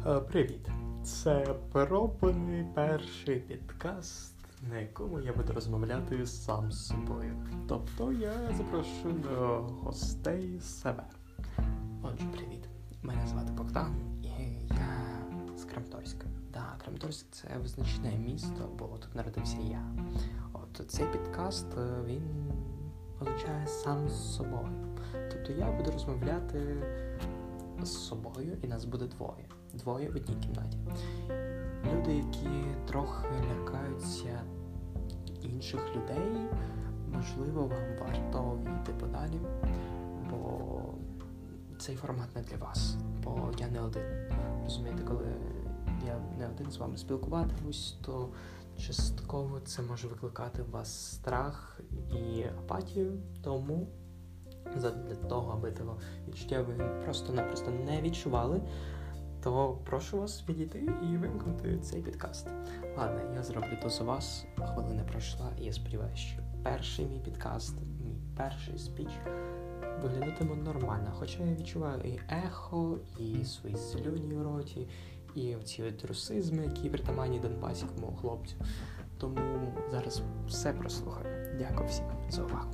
Привіт! Це пробний перший підкаст, на якому я буду розмовляти сам з собою. Тобто я запрошую до гостей себе. Отже, привіт. Мене звати Богдан, і я з Краматорська. Краматорськ – це визначне місто, бо тут народився я. От цей підкаст, він означає сам з собою. Тобто я буду розмовляти з собою, і нас буде двоє. Двоє в одній кімнаті. Люди, які трохи лякаються інших людей, можливо, вам варто війти подалі, бо цей формат не для вас, бо я не один. Розумієте, коли я не один з вами спілкуватимусь, то частково це може викликати у вас страх і апатію, тому для того, аби того відчуття ви просто-напросто не відчували, то прошу вас відійти і вимкнути цей підкаст. Ладно, я зроблю то за вас, хвилина пройшла, і я сподіваюся, що перший мій підкаст, мій перший спіч виглядатиме нормально. Хоча я відчуваю і ехо, і свої слюні в роті, і оці от русизми, які притаманні донбаському хлопцю. Тому зараз все прослухаю. Дякую всім за увагу.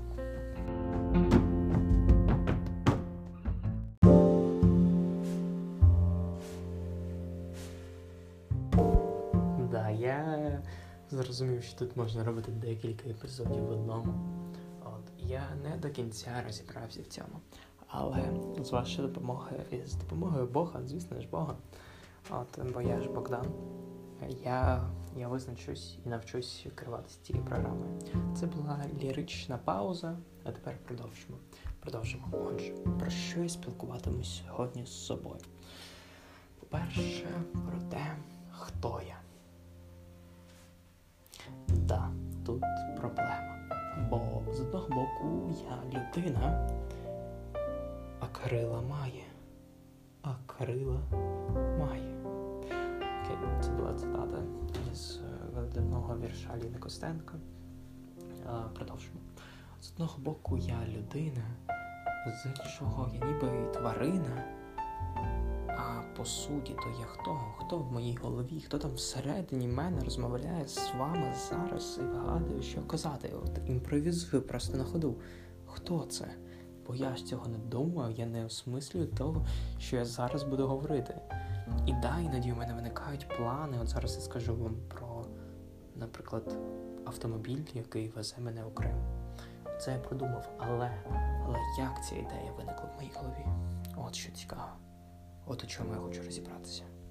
Я зрозумів, що тут можна робити декілька епізодів в одному. Я не до кінця розібрався в цьому. Але з вашою допомогою і з допомогою Бога, звісно ж Бога, бо я ж Богдан, я визначусь і навчусь керуватися цією програмою. Це була лірична пауза, а тепер продовжимо. Отже, про що я спілкуватимусь сьогодні з собою? По-перше, про те, хто я. Тут проблема. Бо з одного боку я людина, а крила має. Окей, це була цитата з видатного вірша Ліни Костенко. Продовжимо. З одного боку я людина, з іншого я ніби тварина. А по суті, то я хто? Хто в моїй голові? Хто там всередині мене розмовляє з вами зараз і вигадує, що казати? Імпровізую просто на ходу. Хто це? Бо я ж цього не думав, я не осмислюю того, що я зараз буду говорити. І іноді у мене виникають плани. От зараз я скажу вам про, наприклад, автомобіль, який везе мене у Крим. Це я продумав, але як ця ідея виникла в моїй голові? От що цікаво. От у чому я хочу розібратися.